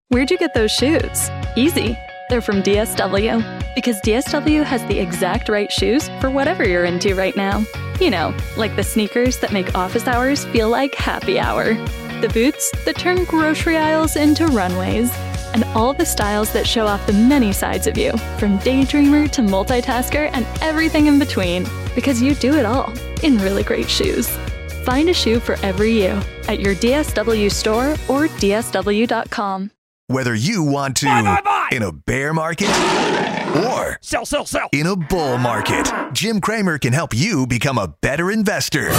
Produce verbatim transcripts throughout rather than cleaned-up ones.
Where'd you get those shoes? Easy. They're from D S W. Because D S W has the exact right shoes for whatever you're into right now. You know, like the sneakers that make office hours feel like happy hour. The boots that turn grocery aisles into runways. And all the styles that show off the many sides of you, from daydreamer to multitasker and everything in between. Because you do it all in really great shoes. Find a shoe for every you at your D S W store or D S W dot com. Whether you want to buy, buy, buy. in a bear market or sell, sell, sell. in a bull market, Jim Cramer can help you become a better investor.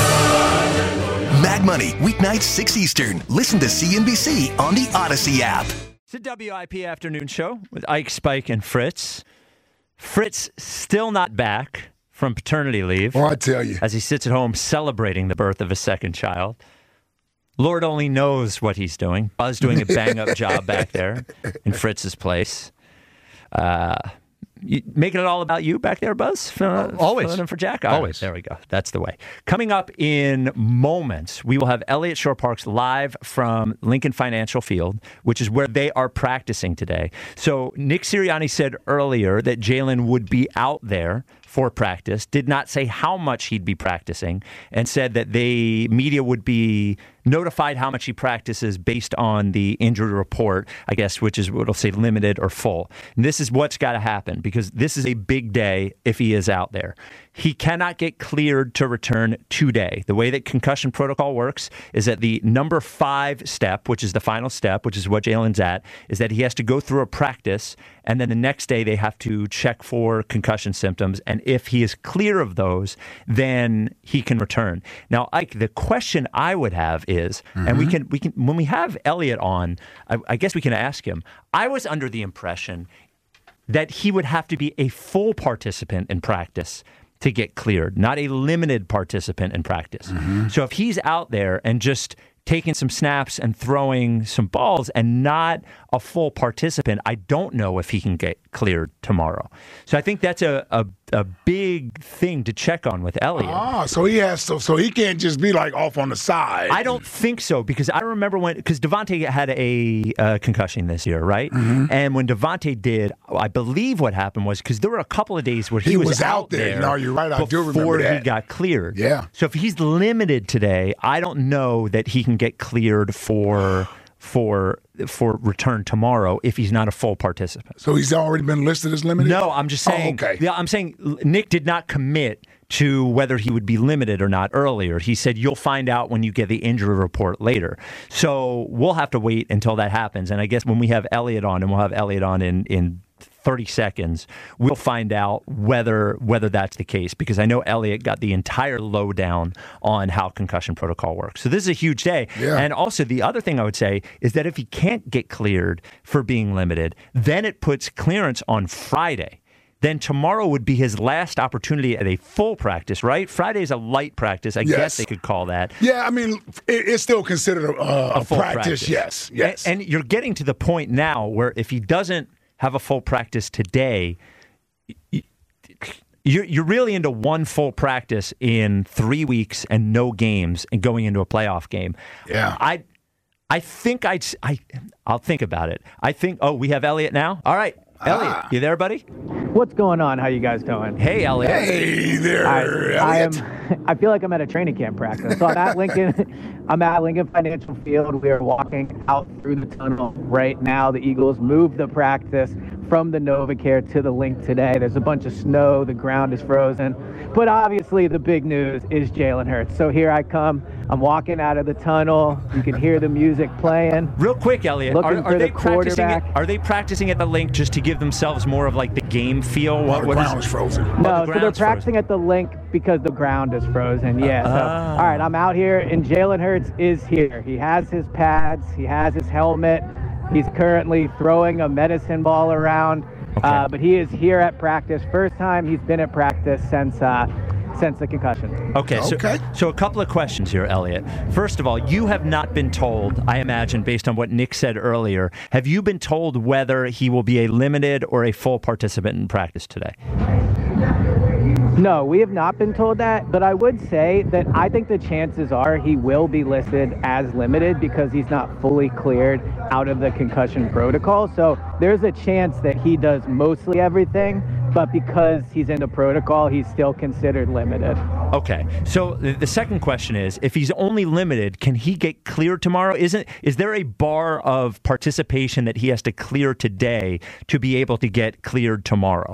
Mad Money, weeknights six Eastern. Listen to C N B C on the Odyssey app. It's the W I P Afternoon Show with Ike, Spike, and Fritz. Fritz still not back from paternity leave. Oh, I tell you. As he sits at home celebrating the birth of his second child. Lord only knows what he's doing. Buzz doing a bang-up job back there in Fritz's place. Uh, you, making it all about you back there, Buzz? Uh, Always. Filling in for Jack? Always. Right, there we go. That's the way. Coming up in moments, we will have Elliott Shore-Parks live from Lincoln Financial Field, which is where they are practicing today. So Nick Sirianni said earlier that Jalen would be out there for practice, did not say how much he'd be practicing, and said that the media would be notified how much he practices based on the injury report, I guess, which is what it'll say limited or full. And this is what's got to happen because this is a big day if he is out there. He cannot get cleared to return today. The way that concussion protocol works is that the number five step, which is the final step, which is what Jalen's at, is that he has to go through a practice, and then the next day they have to check for concussion symptoms. And if he is clear of those, then he can return. Now, Ike, the question I would have is, mm-hmm. and we can, we can, when we have Elliott on, I, I guess we can ask him. I was under the impression that he would have to be a full participant in practice to get cleared, not a limited participant in practice. Mm-hmm. So if he's out there and just taking some snaps and throwing some balls and not a full participant, I don't know if he can get cleared tomorrow. So I think that's a, a, a big thing to check on with Elliott. Ah, so he has to, so he can't just be like off on the side. I don't think so because I remember when, because Devontae had a uh, concussion this year, right? Mm-hmm. And when Devontae did, I believe what happened was because there were a couple of days where he, he was, was out out there. there. No, you're right. I do remember before that. he got cleared. Yeah. So if he's limited today, I don't know that he can get cleared for for for return tomorrow if he's not a full participant. So he's already been listed as limited? No, I'm just saying. Oh, okay. Yeah, I'm saying Nick did not commit to whether he would be limited or not earlier. He said you'll find out when you get the injury report later. So we'll have to wait until that happens. And I guess when we have Elliott on, and we'll have Elliott on in in thirty seconds, we'll find out whether whether that's the case, because I know Elliott got the entire lowdown on how concussion protocol works. So this is a huge day. Yeah. And also the other thing I would say is that if he can't get cleared for being limited, then it puts clearance on Friday. Then tomorrow would be his last opportunity at a full practice, right? Friday is a light practice. I Yes. guess they could call that. Yeah, I mean, it, it's still considered a, a, A full practice. practice. Yes, yes. And, and you're getting to the point now where if he doesn't have a full practice today, you're, you're really into one full practice in three weeks and no games and going into a playoff game. Yeah. I I think I'd, I, I'll think about it. I think, oh, we have Elliott now? All right. Elliott, Ah. you there, buddy? What's going on? How you guys doing? Hey, Elliott. Hey there, I, I am. Elliott. I feel like I'm at a training camp practice. So I'm at Lincoln. I'm at Lincoln Financial Field. We are walking out through the tunnel right now. The Eagles moved the practice from the NovaCare to the Link today. There's a bunch of snow. The ground is frozen. But obviously, the big news is Jalen Hurts. So here I come. I'm walking out of the tunnel. You can hear the music playing. Real quick, Elliott, Looking are, for are the they practicing? It, quarterback. are they practicing at the Link just to give themselves more of like the game feel? Oh, What, the what is ground is frozen. Oh, No, the so they're ground's practicing frozen. at the Link because the ground is frozen. Yeah. So, Ah. all right, I'm out here, and Jalen Hurts is here. He has his pads. He has his helmet. He's currently throwing a medicine ball around. Okay. Uh, but he is here at practice. First time he's been at practice since uh, since the concussion. Okay, so, Okay. so a couple of questions here, Elliott. First of all, you have not been told, I imagine, based on what Nick said earlier, have you been told whether he will be a limited or a full participant in practice today? No, we have not been told that, but I would say that I think the chances are he will be listed as limited because he's not fully cleared out of the concussion protocol. So there's a chance that he does mostly everything, but because he's in the protocol, he's still considered limited. Okay. So the the second question is, if he's only limited, can he get cleared tomorrow? Isn't is there a bar of participation that he has to clear today to be able to get cleared tomorrow?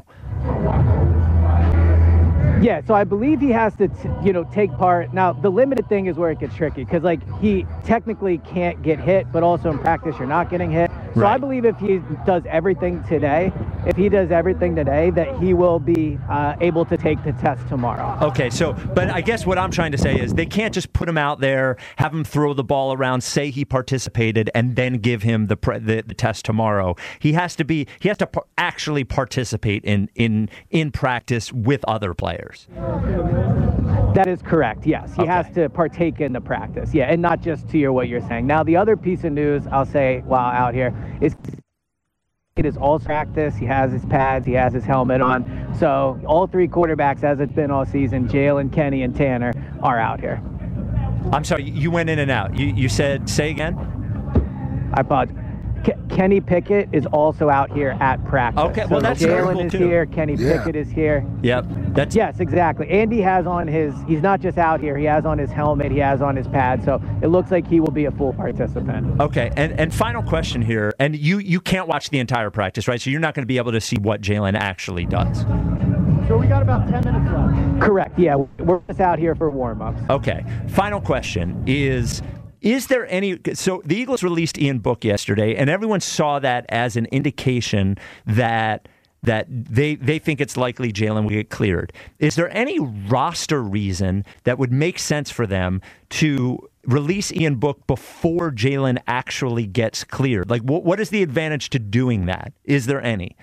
Yeah, so I believe he has to, t- you know, take part. Now, the limited thing is where it gets tricky because, like, he technically can't get hit, but also in practice, you're not getting hit. So Right. I believe if he does everything today, if he does everything today, that he will be uh, able to take the test tomorrow. Okay, so, but I guess what I'm trying to say is they can't just put him out there, have him throw the ball around, say he participated, and then give him the pre- the, the test tomorrow. He has to be, he has to par- actually participate in, in, in practice with other players. That is correct, yes. He Okay. has to partake in the practice, yeah, and not just to your what you're saying. Now, the other piece of news I'll say while out here is it is all practice. He has his pads, he has his helmet on. So all three quarterbacks, as it's been all season, Jalen, Kenny, and Tanner, are out here. I'm sorry, you went in and out. You, you said, say again? I apologize. Ke- Kenny Pickett is also out here at practice. Okay, well, So that's Jalen cool, is too. here, Kenny Yeah. Pickett is here. Yep. That's Yes, exactly. Andy has on his, he's not just out here, he has on his helmet, he has on his pad, so it looks like he will be a full participant. Okay, and, and final question here, and you, you can't watch the entire practice, right? So you're not going to be able to see what Jalen actually does. So we got about ten minutes left. Correct, yeah. We're just out here for warm-ups. Okay, final question is, is there any, so the Eagles released Ian Book yesterday, and everyone saw that as an indication that that they, they think it's likely Jalen will get cleared. Is there any roster reason that would make sense for them to release Ian Book before Jalen actually gets cleared? Like, what, what is the advantage to doing that? Is there any?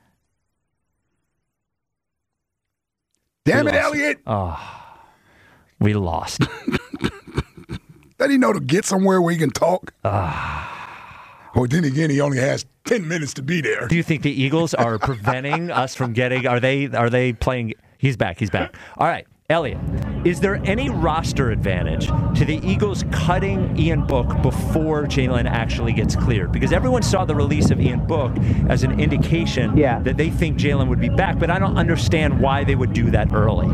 Damn We it, lost. Elliot. We lost. Let him know to get somewhere where he can talk. Ah. Well, then again, he only has ten minutes to be there. Do you think the Eagles are preventing us from getting? Are they? Are they playing? He's back. He's back. All right, Elliot. Is there any roster advantage to the Eagles cutting Ian Book before Jalen actually gets cleared? Because everyone saw the release of Ian Book as an indication Yeah. that they think Jalen would be back, but I don't understand why they would do that early.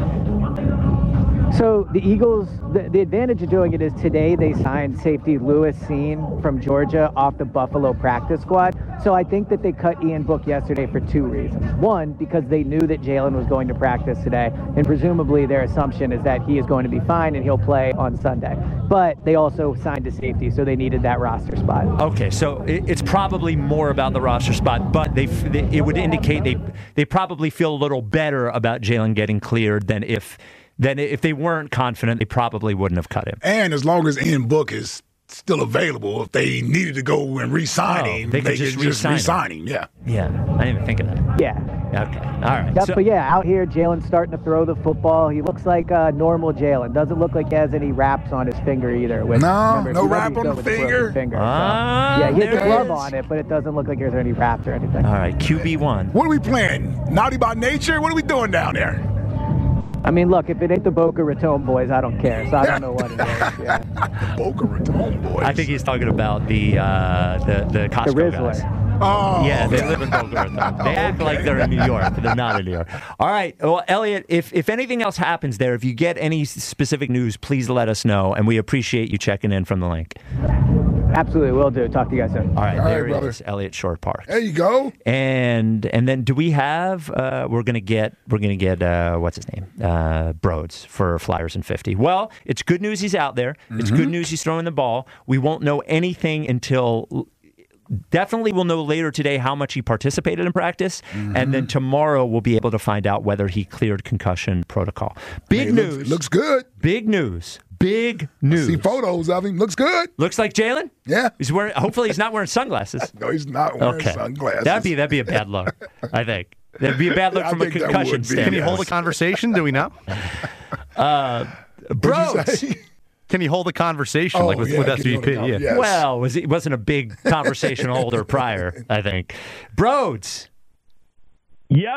So the Eagles, the, the advantage of doing it is today they signed safety Lewis Seen from Georgia off the Buffalo practice squad. So I think that they cut Ian Book yesterday for two reasons. One, because they knew that Jalen was going to practice today, and presumably their assumption is that he is going to be fine and he'll play on Sunday. But they also signed a safety, so they needed that roster spot. Okay, so it, it's probably more about the roster spot, but they, they it would indicate they they probably feel a little better about Jalen getting cleared than if than if they weren't confident. They probably wouldn't have cut him. And as long as Ian Book is still available, if they needed to go and re-sign Oh, him, they could just re-sign him. re-sign him. Yeah. Yeah, I didn't even think of that. Yeah. Okay, all right. Yep, So- but yeah, out here, Jalen's starting to throw the football. He looks like uh, normal Jalen. Doesn't look like he has any wraps on his finger either. Which, No, remember, no if you wrap know, on you the go with broken finger? finger. Ah, so, yeah, he has there a it glove is. on it, but it doesn't look like there's any wraps or anything. All right, Q B one. What are we playing? Naughty by nature? What are we doing down there? I mean, look, if it ain't the Boca Raton boys, I don't care. So I don't know what it is. Yeah. Boca Raton boys. I think he's talking about the uh, the the Costco The guys. Rizzler. Oh. Yeah, they live in Boca Raton. They act like they're in New York, but they're not in New York. All right. Well, Elliot, if, if anything else happens there, if you get any specific news, please let us know, and we appreciate you checking in from the link. Absolutely, will do. Talk to you guys soon. All right, All right, there he brother. is, Elliot Short Parks. There you go. And and then do we have? Uh, we're gonna get we're gonna get uh, what's his name? Uh, Broads for Flyers and fifty. Well, it's good news he's out there. It's good news he's throwing the ball. We won't know anything until. Definitely we'll know later today how much he participated in practice, and then tomorrow we'll be able to find out whether he cleared concussion protocol. Big Hey, news. Looks, looks good. Big news. Big news. See photos of him. Looks good. Looks like Jalen. Yeah. He's wearing. Hopefully, he's not wearing sunglasses. No, he's not wearing Okay. sunglasses. That'd be that'd be a bad look. I think that'd be a bad look I from a think that concussion would be. standpoint. Can he Yes. hold a conversation? Do we know? What'd you Broads. say? Can he hold a conversation Oh, like with, yeah, with can S he V hold P? it up? Yeah. Yes. Well, was it wasn't a big conversation holder prior, I think. Broads. Yo.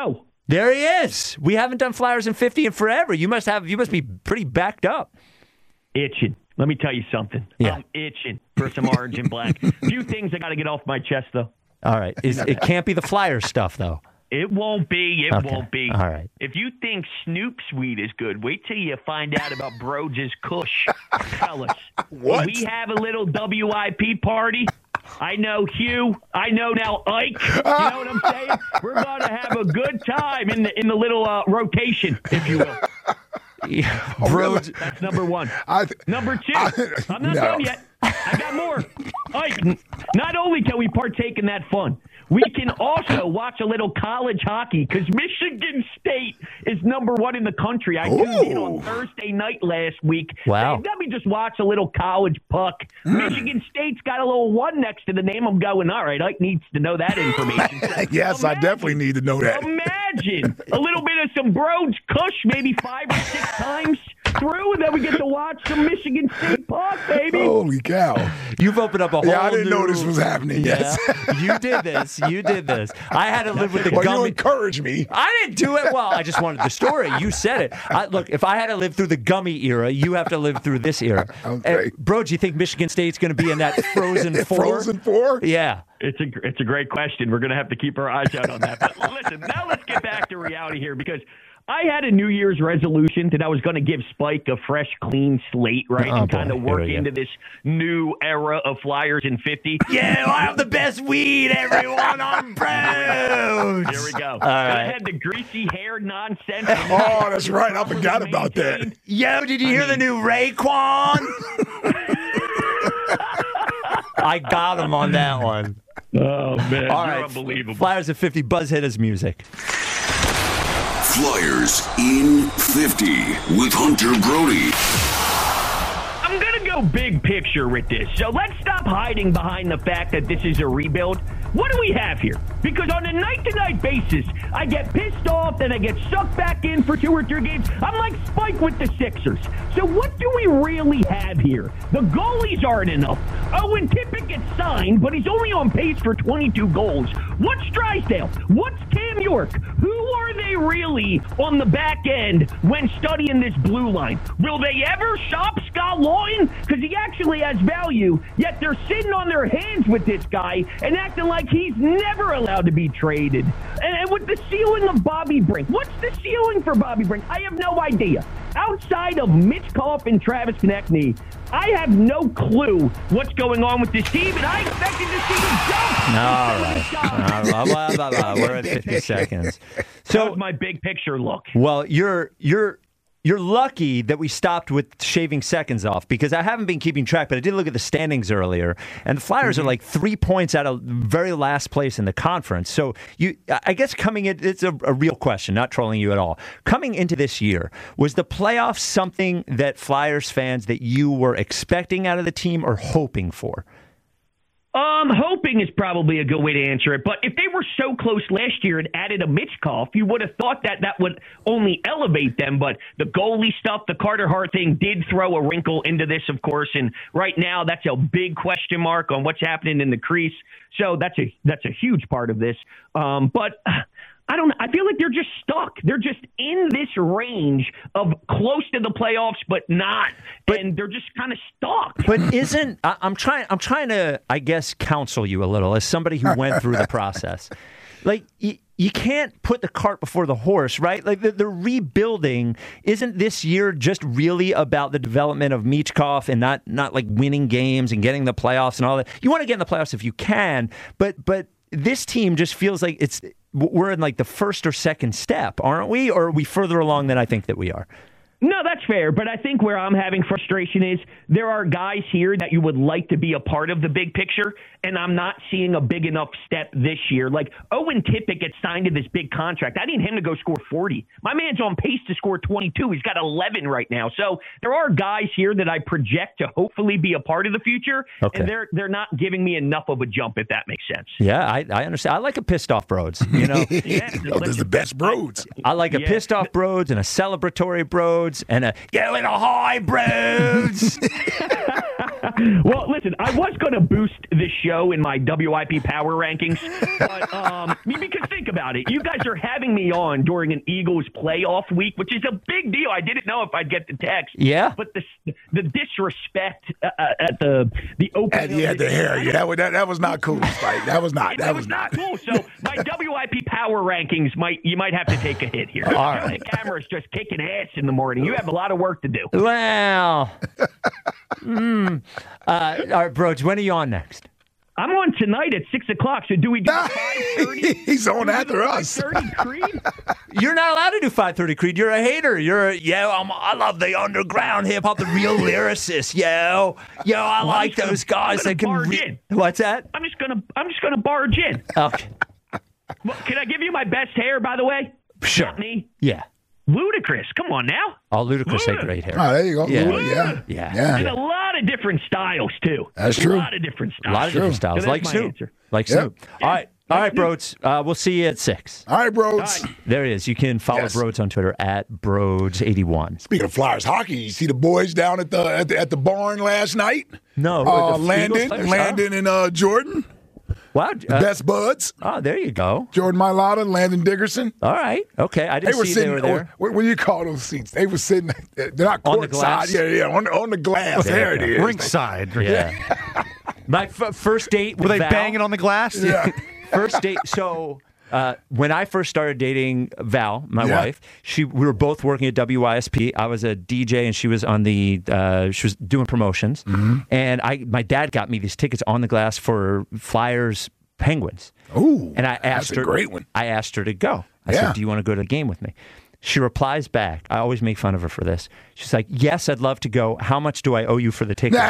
There he is. We haven't done Flyers in fifty in forever. You must have. You must be pretty backed up. Itching. Let me tell you something. Yeah. I'm itching for some orange and black. A few things I got to get off my chest, though. All right. Is, it can't be the Flyers stuff, though. It won't be. It Okay. won't be. All right. If you think Snoop Sweet is good, wait till you find out about Broads' Kush. Fellas, What? we have a little W I P party. I know Hugh. I know now Ike. You know what I'm saying? We're going to have a good time in the in the little uh, rotation, if you will. Yeah. Oh, Broads. That's number one. I, Number two, I- I'm not no. done yet. I got more. Ike, n- not only can we partake in that fun, we can also watch a little college hockey because Michigan State is number one in the country. I tuned in on Ooh. Thursday night last week. Wow. Hey, let me just watch a little college puck. Michigan State's got a little one next to the name. I'm going, all right, Ike needs to know that information. So yes, I imagine- definitely need to know that. Imagine a little bit of some Broads Kush maybe five or six times through, and then we get to watch some Michigan State puck, baby. Holy cow. You've opened up a whole Yeah, I didn't new... know this was happening. Yeah. Yes. You did this. You did this. I had to live with the Well, you gummy. encouraged me. I didn't do it. Well, I just wanted the story. You said it. I, look, if I had to live through the gummy era, you have to live through this era. Okay. Uh, bro, do you think Michigan State's going to be in that Frozen Four? Frozen Four? Yeah. It's a it's a great question. We're going to have to keep our eyes out on that. But listen, now let's get back to reality here because I had a New Year's resolution that I was going to give Spike a fresh, clean slate, right, Oh, and boy. kind of Here work we go. into this new era of Flyers in fifty. Yeah, I have the best weed, everyone on Broads. Here we go. All I right. had the greasy hair nonsense. Oh, that's right. I forgot about that. Yo, did you hear the new Raekwon? I got him on that one. Oh, man. All You're right. unbelievable. Flyers at fifty, Buzz Hitters music. Flyers in fifty with Hunter Brody. I'm going to go big picture with this. So let's stop hiding behind the fact that this is a rebuild. What do we have here? Because on a night-to-night basis, I get pissed off, then I get sucked back in for two or three games. I'm like Spike with the Sixers. So what do we really have here? The goalies aren't enough. Owen Tippett gets signed, but he's only on pace for twenty-two goals. What's Drysdale? What's Cam York? Who are they really on the back end when studying this blue line? Will they ever shop Scott Lawton? Because he actually has value, yet they're sitting on their hands with this guy and acting like he's never allowed to be traded. And, and with the ceiling of Bobby Brink, what's the ceiling for Bobby Brink? I have no idea. Outside of Mitch Koff and Travis Konechny, I have no clue what's going on with this team, and I expected to see them jump. All right. Uh, blah, blah, blah, blah. We're at fifty seconds. That So, was my big picture look. well, you're you're you're lucky that we stopped with shaving seconds off because I haven't been keeping track, but I did look at the standings earlier, and the Flyers Mm-hmm. are like three points out of very last place in the conference. So you, I guess coming in, it's a, a real question, not trolling you at all. Coming into this year, was the playoffs something that Flyers fans that you were expecting out of the team or hoping for? Um, hoping is probably a good way to answer it. But if they were so close last year and added a Mitchkoff, you would have thought that that would only elevate them. But the goalie stuff, the Carter Hart thing did throw a wrinkle into this, of course. And right now, that's a big question mark on what's happening in the crease. So that's a that's a huge part of this. Um, but I don't. I feel like they're just stuck. They're just in this range of close to the playoffs, but not. But- and they're just kind of stuck. But isn't I, I'm trying? I'm trying to, I guess, counsel you a little as somebody who went through the process. Like you, you can't put the cart before the horse, right? Like the, the rebuilding isn't this year just really about the development of Michkov and not not like winning games and getting the playoffs and all that. You want to get in the playoffs if you can, but but this team just feels like it's we're in like the first or second step, aren't we? Or are we further along than I think that we are? No, that's fair. But I think where I'm having frustration is there are guys here that you would like to be a part of the big picture, and I'm not seeing a big enough step this year. Like Owen Tippett gets signed to this big contract. I need him to go score forty. My man's on pace to score twenty-two. He's got eleven right now. So there are guys here that I project to hopefully be a part of the future, Okay. and they're they're not giving me enough of a jump, if that makes sense. Yeah, I, I understand. I like a pissed off Broads. You know, Yeah, Oh, this is the best Broads. I like a Yeah. pissed off Broads and a celebratory Broads and a yeah, little high Broads. Well, listen, I was going to boost this show in my W I P power rankings, but um, because think about it. You guys are having me on during an Eagles playoff week, which is a big deal. I didn't know if I'd get the text. Yeah. But the the disrespect uh, at the the opening. And yeah, the hair. Yeah, that was, that, that was not cool. Like, that was not. That it was, was not. not cool. So my W I P power rankings might you might have to take a hit here. All right. The camera's just kicking ass in the morning. You have a lot of work to do. Well, mm. uh, all right, Broads, when are you on next? I'm on tonight at six o'clock. So do we do five thirty? He's on after us. five thirty, Creed? You're not allowed to do five thirty, Creed. You're a hater. You're a, yo, I'm, I love the underground hip hop, the real lyricists, yo. Yo, I Well, like gonna, those guys that can barge re- in. What's that? I'm just gonna I'm just gonna barge in. Okay. Well, can I give you my best hair, by the way? Sure. Not me. Yeah. Ludacris. Come on now. Oh, Ludacris had Luda. great hair. Oh, there you go. Yeah. Luda, yeah. Yeah. Yeah. And a lot of different styles too. That's a true. A lot of different styles. A lot of different styles, So that's like my Snoop. answer. Like Yep. Snoop. All right. All right, Broads. Uh, we'll see you at six. All right, Broads. All right. There it is. You can follow Yes. Broads on Twitter at Broads eighty-one. Speaking of Flyers hockey, you see the boys down at the at the, at the barn last night? No. Uh, the Landon, Eagles players, huh? Landon and uh, Jordan, Wow. Uh, best buds. oh, there you go. Jordan Mailata, Landon Dickerson. All right. Okay. I They didn't were see sitting. they were there. What, what do you call those seats? They were sitting. They're not On the courtside. glass? Yeah, yeah, on, on the glass. There There you it go. is. Ringside. Yeah. My f- first date with Were they Val, banging on the glass? Yeah. First date. So uh, when I first started dating Val, my Yeah. wife, she we were both working at W I S P. I was a D J and she was on the uh, she was doing promotions. Mm-hmm. And I my dad got me these tickets on the glass for Flyers Penguins. Ooh, And I asked that's her a great one. I asked her to go. I Yeah. said, "Do you want to go to the game with me?" She replies back. I always make fun of her for this. She's like, "Yes, I'd love to go. How much do I owe you for the ticket?"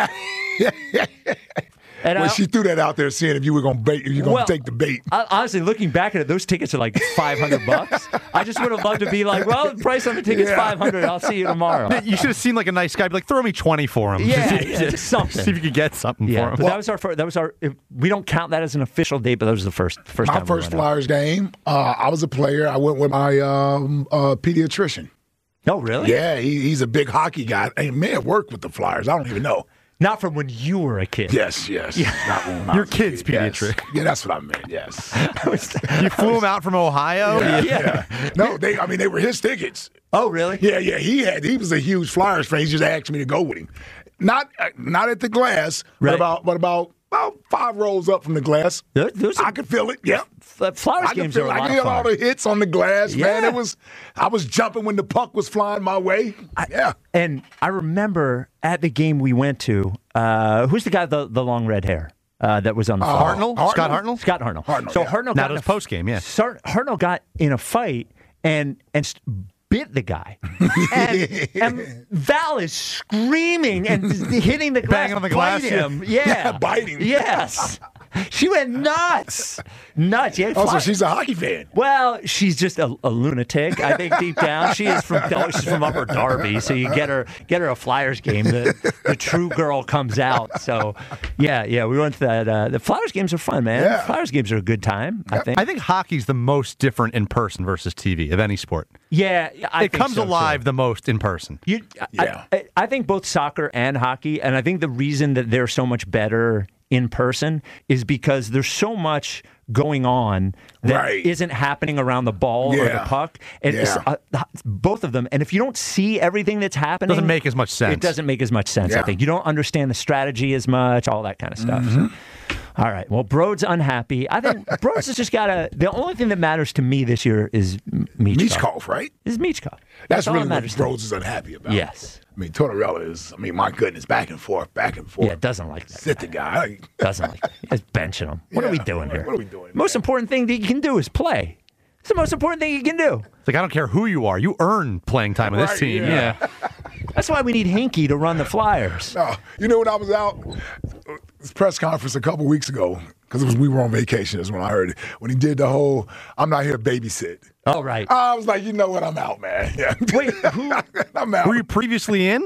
And When I- she threw that out there, seeing if you were gonna bait, if you were gonna Well, take the bait. I- honestly, looking back at it, those tickets are like five hundred bucks. I just would have loved to be like, well, the price on the ticket's Yeah. five hundred. I'll see you tomorrow. You should have seen like a nice guy. Be like, throw me twenty for him. Yeah, Just- yeah, just something. See if you could get something Yeah, for but him. that was our first. That was our. If, we don't count that as an official date, but that was the first first My time. first we went out. Flyers game, uh, I was a player. I went with my um, uh, pediatrician. Oh, really? Yeah, he, he's a big hockey guy. He may have worked with the Flyers. I don't even know. Not from when you were a kid. Yes, yes. Not when I Your was a kid's kid. Yes. pediatrician. Yeah, that's what I meant. Yes. You flew him out from Ohio? Yeah, Yeah. yeah. No, they. I mean, they were his tickets. Oh, really? Yeah, yeah. He had. He was a huge Flyers fan. He just asked me to go with him. Not, uh, not at the glass, Right. but about, but about, about five rows up from the glass. Those- those are- I could feel it. Yeah. F- Flowers I could games are feel. a I lot could of feel all fun. the hits on the glass, man. Yeah. It was. I was jumping when the puck was flying my way. Yeah. And I remember at the game we went to, uh, who's the guy with the, the long red hair uh, that was on the Uh, phone? Hartnell? Hartnell? Scott Hartnell? Scott Hartnell. Hartnell, so yeah. Hartnell Now got it in was a- post-game, yeah. Sar- Hartnell got in a fight and and st- bit the guy. And, and Val is screaming and hitting the glass. Banging on the glass, bite yeah. him. Yeah. Yeah, biting. Yes. She went nuts. Nuts. Yeah. Oh, so Fly- she's a hockey fan. well, she's just a, a lunatic. I think deep down she is from she's from Upper Darby. So you get her get her a Flyers game, the the true girl comes out. So yeah, yeah, we went to that. Uh, the Flyers games are fun, man. Yeah. Flyers games are a good time. I think. I think hockey's the most different in person versus T V of any sport. yeah, I it think comes so, alive too. the most in person. You, Yeah. I, I, I think both soccer and hockey, and I think the reason that they're so much better in person is because there's so much going on that Right. isn't happening around the ball or the Yeah. puck. And it's, Yeah. uh, both of them. And if you don't see everything that's happening, Doesn't make as much sense. It doesn't make as much sense. I Yeah. think you don't understand the strategy as much, all that kind of stuff. Mm-hmm. So. All right. Well, Broad's unhappy. I think Broad's has just got to. The only thing that matters to me this year is Michkov. Michkov, right? Is Michkov. That's all really that what matters to me. Rhodes is unhappy about. Yes. I mean, Tortorella is, I mean, my goodness, back and forth, back and forth. Yeah, doesn't like that. Sit the guy. Doesn't like that. He's benching him. What are we Yeah. doing here? What are we doing, Most man? important thing that you can do is play. It's the most important thing you can do. It's like, I don't care who you are. You earn playing time with this Right, team. yeah. Yeah. That's why we need Hinkie to run the Flyers. No, you know, when I was out, this press conference a couple weeks ago, because we were on vacation, is when I heard it, when he did the whole, I'm not here to babysit. Oh, right. I was like, you know what, I'm out, man. Yeah. Wait, who? I'm out. Were you previously in?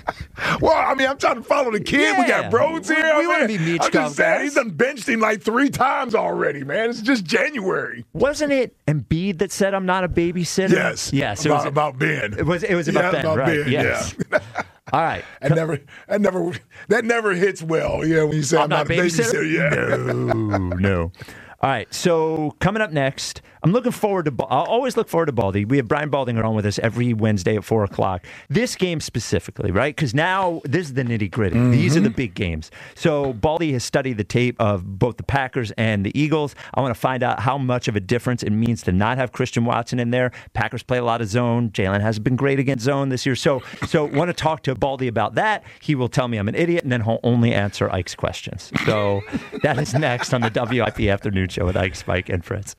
Well, I mean, I'm trying to follow the kid. We Yeah. got Rhodes We- here. we wanna man. be I'm Michkov just saying, guys. he's done benched him like three times already, man. It's just January. Wasn't it Embiid that said, I'm not a babysitter? Yes. Yes. It about, was about Ben. It was, it was about Yeah, Ben, about right? Ben, yes. yeah. All right. That never, that never, that never hits well. Yeah, when you say I'm, I'm not, not a babysitter? babysitter. Yeah. No, no. All right, so coming up next, I'm looking forward to. I'll always look forward to Baldy. We have Brian Baldinger on with us every Wednesday at four o'clock. This game specifically, right? Because now this is the nitty gritty. Mm-hmm. These are the big games. So Baldy has studied the tape of both the Packers and the Eagles. I want to find out how much of a difference it means to not have Christian Watson in there. Packers play a lot of zone. Jalen hasn't been great against zone this year. So, so want to talk to Baldy about that. He will tell me I'm an idiot, and then he'll only answer Ike's questions. So that is next on the W I P Afternoon Show with Ike, Spike, and Fritz.